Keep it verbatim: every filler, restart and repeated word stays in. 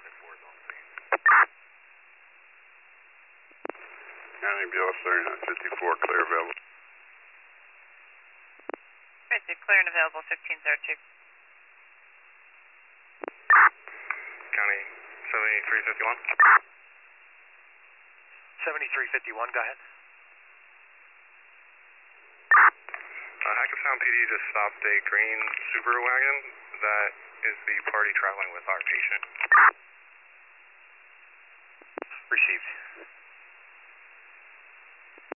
County Bureau thirty-nine fifty-four, clear available. Clear and available, fifteen oh two. County seventy-three fifty-one. seventy-three fifty-one, go ahead. Uh, Hackettstown P D just stopped a green Subaru wagon. That is the party traveling with our patient. Received.